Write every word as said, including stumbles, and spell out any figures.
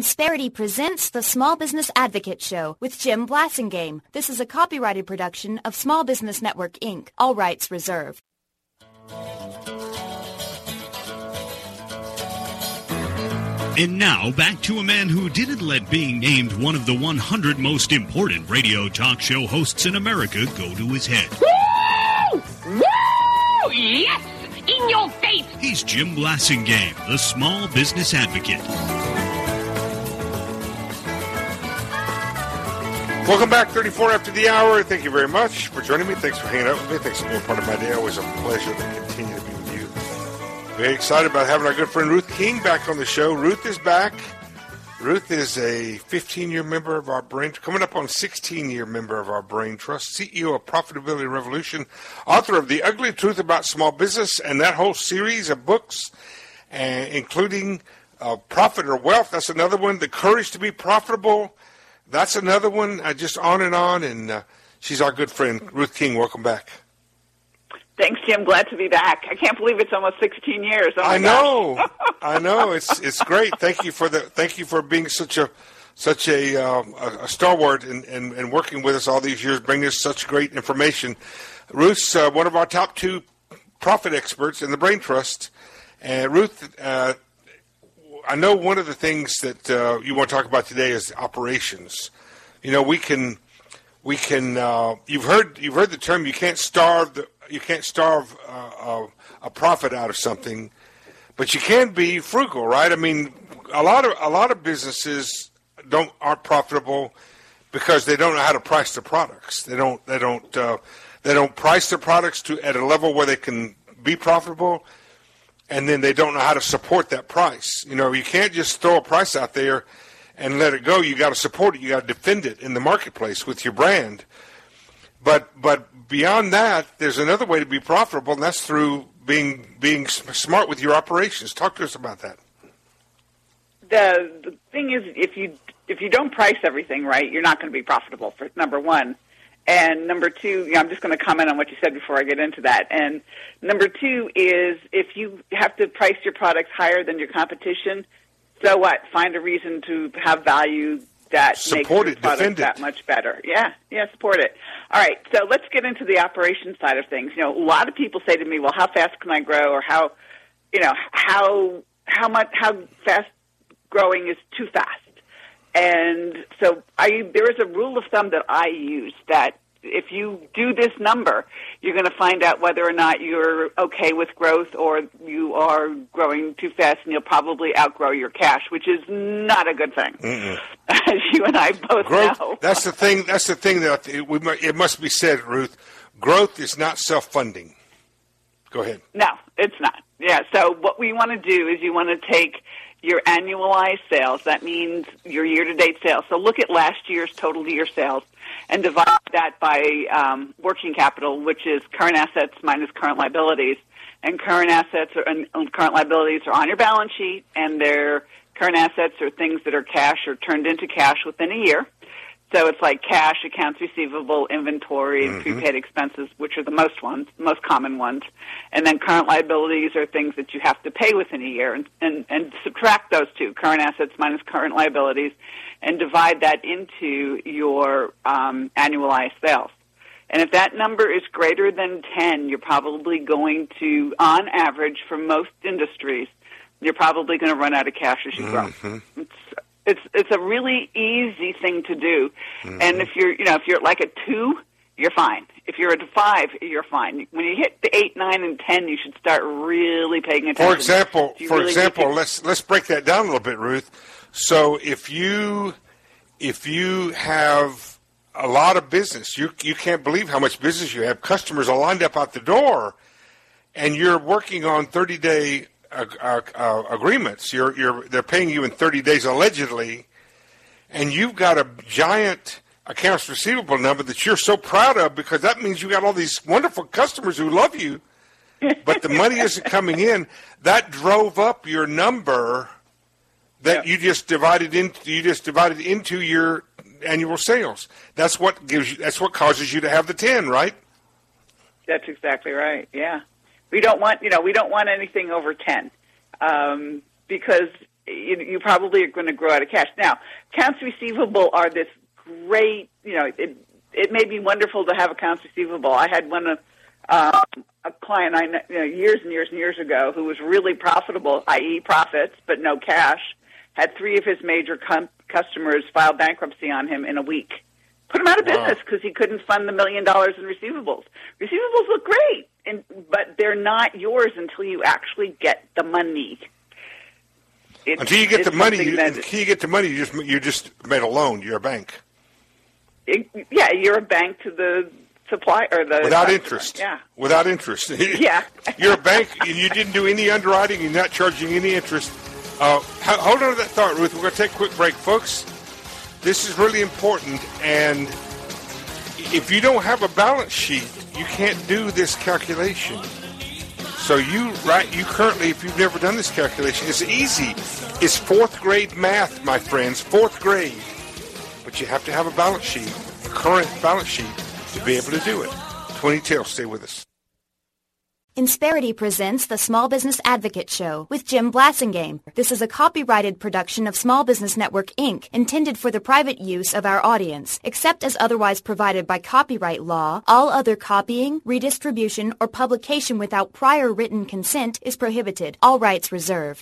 Insperity presents the Small Business Advocate Show with Jim Blasingame. This is a copyrighted production of Small Business Network, Incorporated. All rights reserved. And now, back to a man who didn't let being named one of the one hundred most important radio talk show hosts in America go to his head. Woo! Woo! Yes! In your face! He's Jim Blasingame, the Small Business Advocate. Welcome back, thirty-four after the hour. Thank you very much for joining me. Thanks for hanging out with me. Thanks for being part of my day. Always a pleasure to continue to be with you. Very excited about having our good friend Ruth King back on the show. Ruth is back. Ruth is a fifteen-year member of our brain, coming up on sixteen-year member of our Brain Trust, C E O of Profitability Revolution, author of The Ugly Truth About Small Business, and that whole series of books, uh, including uh, Profit or Wealth. That's another one. The Courage to be Profitable. That's another one. Uh, just on and on. And uh, she's our good friend, Ruth King. Welcome back. Thanks, Jim. Glad to be back. I can't believe it's almost sixteen years. Oh my I know. I know. It's it's great. Thank you for the thank you for being such a such a uh, a stalwart and, and, and working with us all these years, bringing us such great information. Ruth's uh, one of our top two profit experts in the Brain Trust. And Ruth, uh, I know one of the things that uh, you want to talk about today is operations. You know, we can we can. Uh, you've heard you've heard the term. You can't starve the You can't starve uh, a profit out of something, but you can be frugal, right? I mean, a lot of a lot of businesses don't aren't profitable because they don't know how to price their products. They don't they don't uh, they don't price their products to at a level where they can be profitable, and then they don't know how to support that price. You know, you can't just throw a price out there and let it go. You got to support it. You got to defend it in the marketplace with your brand. But but beyond that, there's another way to be profitable, and that's through being being smart with your operations. Talk to us about that. The the thing is, if you if you don't price everything right, you're not going to be profitable. For number one, and number two, you know, I'm just going to comment on what you said before I get into that. And number two is, if you have to price your products higher than your competition, so what? Find a reason to have value that support makes it, the product defend that it. much better. Yeah, yeah, support it. All right, so let's get into the operation side of things. You know, a lot of people say to me, "Well, how fast can I grow?" Or how, you know, how how much how fast growing is too fast. And so, I there is a rule of thumb that I use that if you do this number, you're going to find out whether or not you're okay with growth or you are growing too fast, and you'll probably outgrow your cash, which is not a good thing, Mm-mm. as you and I both growth, know. That's the thing. That's the thing that it, we, it must be said, Ruth. Growth is not self-funding. Go ahead. No, it's not. Yeah. So what we want to do is you want to take your annualized sales. That means your year-to-date sales. So look at last year's total year sales and divide that by um, working capital, which is current assets minus current liabilities. And current assets are, and current liabilities are on your balance sheet, and their current assets are things that are cash or turned into cash within a year. So it's like cash, accounts receivable, inventory, and Mm-hmm. prepaid expenses, which are the most ones, most common ones. And then current liabilities are things that you have to pay within a year. And, and, and subtract those two, current assets minus current liabilities, and divide that into your um, annualized sales. And if that number is greater than ten, you're probably going to, on average, for most industries, you're probably going to run out of cash as you grow. Mm-hmm. It's, It's it's a really easy thing to do, mm-hmm. and if you're you know if you're like a two, you're fine. If you're at a five, you're fine. When you hit the eight, nine, and ten, you should start really paying attention. For example, You for really example, need to- let's let's break that down a little bit, Ruth. So if you if you have a lot of business, you you can't believe how much business you have. Customers are lined up out the door, and you're working on thirty day. Uh, uh, uh, agreements. You're, you're, they're paying you in thirty days allegedly, and you've got a giant accounts receivable number that you're so proud of because that means you got all these wonderful customers who love you, but the money isn't coming in. That drove up your number that Yeah. you just divided into. You just divided into your annual sales. That's what gives you. That's what causes you to have the ten, right? That's exactly right. Yeah. We don't want, you know, we don't want anything over ten, um, because you, you probably are going to grow out of cash. Now, accounts receivable are this great, you know, it, it may be wonderful to have accounts receivable. I had one of um, a client I you know, years and years and years ago who was really profitable, that is profits, but no cash, had three of his major com- customers file bankruptcy on him in a week. Put him out of Wow. business because he couldn't fund the million dollars in receivables. Receivables look great, and, but they're not yours until you actually get the money. It's, Until you get it's the money, you, that, until you get the money, you just you just made a loan. You're a bank it, yeah, you're a bank to the supply or the without customer. interest. Yeah, Without interest. Yeah. You're a bank, and you didn't do any underwriting. You're not charging any interest. Uh, hold on to that thought, Ruth. We're going to take a quick break, folks. This is really important, and if you don't have a balance sheet, you can't do this calculation. So you, right, you currently, if you've never done this calculation, it's easy. It's fourth grade math, my friends, fourth grade. But you have to have a balance sheet, a current balance sheet, to be able to do it. twenty Tail, stay with us. Insperity presents the Small Business Advocate Show with Jim Blasingame. This is a copyrighted production of Small Business Network, Incorporated, intended for the private use of our audience. Except as otherwise provided by copyright law, all other copying, redistribution, or publication without prior written consent is prohibited. All rights reserved.